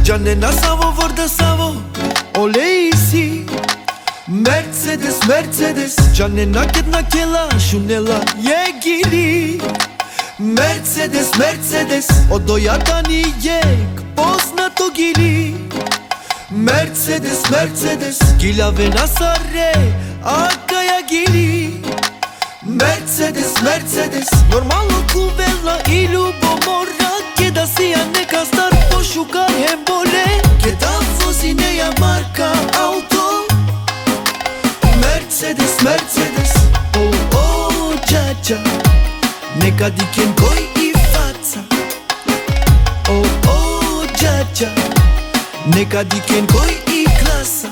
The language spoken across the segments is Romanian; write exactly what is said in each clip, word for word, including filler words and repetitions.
Gianena Savo vorda Savo Oleisi Mercedes, Mercedes Gianena Ketna Kela Shunela Yegiri Mercedes, Mercedes Odoja tani jek Posna to gili Mercedes, Mercedes Gila vena sare Akaja gili Mercedes, Mercedes Normalno kuvela i ljubomora Keda sija neka star pošukar hembole Keda vozi neja marka auto Mercedes, Mercedes Oh, oh, dža, dža Neka diken koj i faca Oh, oh, dža, dža Neka diken koj i klasa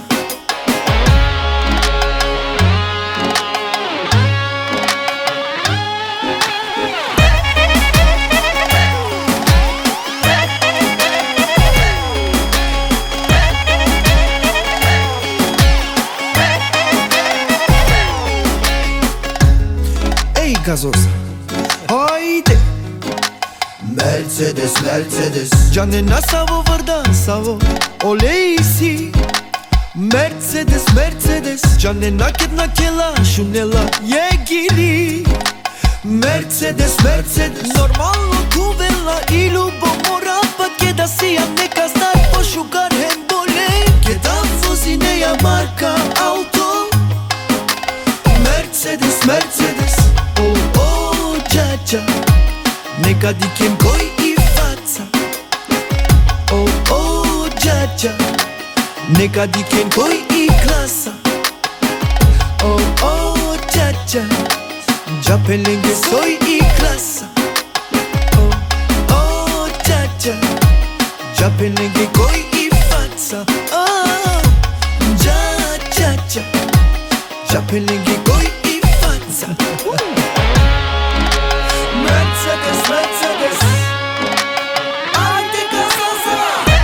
Gazosa Haide Mercedes, Mercedes Gianena Savo vorda Savo Oleisi Mercedes, Mercedes Gianena Ketna Kela Shunela Yegiri Mercedes, Mercedes Normalno kuvela i ljubomora Pa keda sija neka star pošukar hembole Keda vozi neja marka auto Mercedes, Mercedes Oh, oh, dža, dža Neka diken koj i faca Oh, oh, dža, dža Neka diken koj i klasa Oh, oh, dža, dža Dža pelenge soj i klasa Oh, oh, dža, dža Dža pelenge koj i faca Oh, dža, dža, dža Dža pelenge koj i faca Mercedes, Mercedes Ajde Gazosa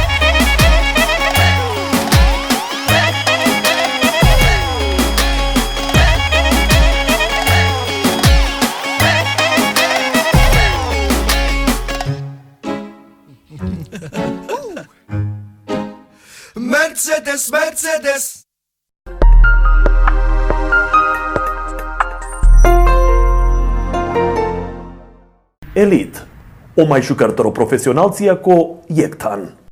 Mercedes, Mercedes Elite, o mai jucător profesional cia co Jektan.